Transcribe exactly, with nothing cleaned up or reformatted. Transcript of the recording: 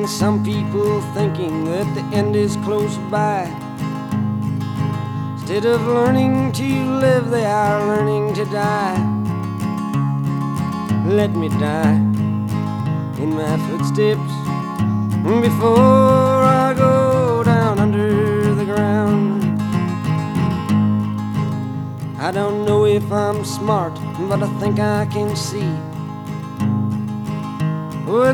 And some people thinking that the end is close by. Instead of learning to live, they are learning to die. Let me die in my footsteps before I go down under the ground. I don't know if I'm smart, but I think I can see when